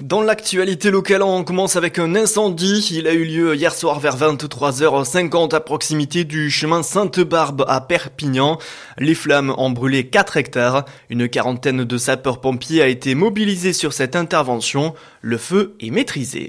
Dans l'actualité locale, on commence avec un incendie. Il a eu lieu hier soir vers 23h50 à proximité du chemin Sainte-Barbe à Perpignan. Les flammes ont brûlé 4 hectares. Une quarantaine de sapeurs-pompiers a été mobilisée sur cette intervention. Le feu est maîtrisé.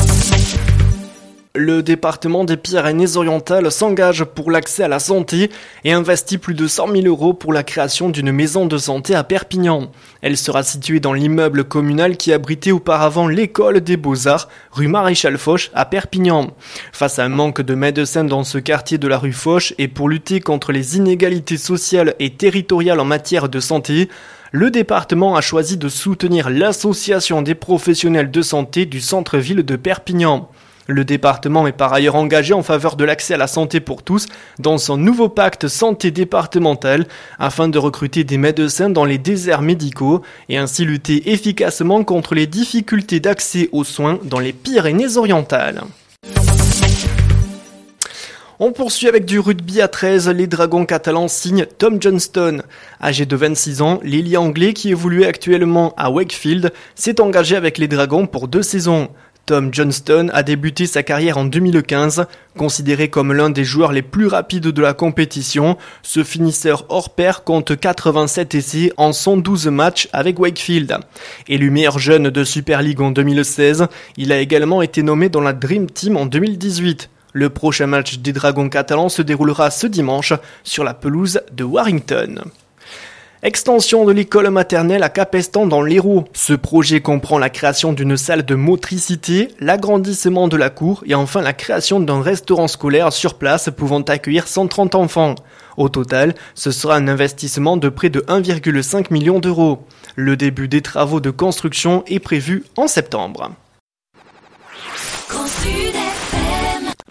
Le département des Pyrénées-Orientales s'engage pour l'accès à la santé et investit plus de 100 000 € pour la création d'une maison de santé à Perpignan. Elle sera située dans l'immeuble communal qui abritait auparavant l'école des Beaux-Arts, rue Maréchal Foch à Perpignan. Face à un manque de médecins dans ce quartier de la rue Foch et pour lutter contre les inégalités sociales et territoriales en matière de santé, le département a choisi de soutenir l'association des professionnels de santé du centre-ville de Perpignan. Le département est par ailleurs engagé en faveur de l'accès à la santé pour tous dans son nouveau pacte santé départemental afin de recruter des médecins dans les déserts médicaux et ainsi lutter efficacement contre les difficultés d'accès aux soins dans les Pyrénées-Orientales. On poursuit avec du rugby à 13, les Dragons catalans signent Tom Johnston. Âgé de 26 ans, l'ailier anglais qui évolue actuellement à Wakefield s'est engagé avec les Dragons pour 2 saisons. Tom Johnston a débuté sa carrière en 2015. Considéré comme l'un des joueurs les plus rapides de la compétition, ce finisseur hors pair compte 87 essais en 112 matchs avec Wakefield. Élu meilleur jeune de Super League en 2016, il a également été nommé dans la Dream Team en 2018. Le prochain match des Dragons catalans se déroulera ce dimanche sur la pelouse de Warrington. Extension de l'école maternelle à Capestan dans l'Hérault. Ce projet comprend la création d'une salle de motricité, l'agrandissement de la cour et enfin la création d'un restaurant scolaire sur place pouvant accueillir 130 enfants. Au total, ce sera un investissement de près de 1,5 million d'euros. Le début des travaux de construction est prévu en septembre.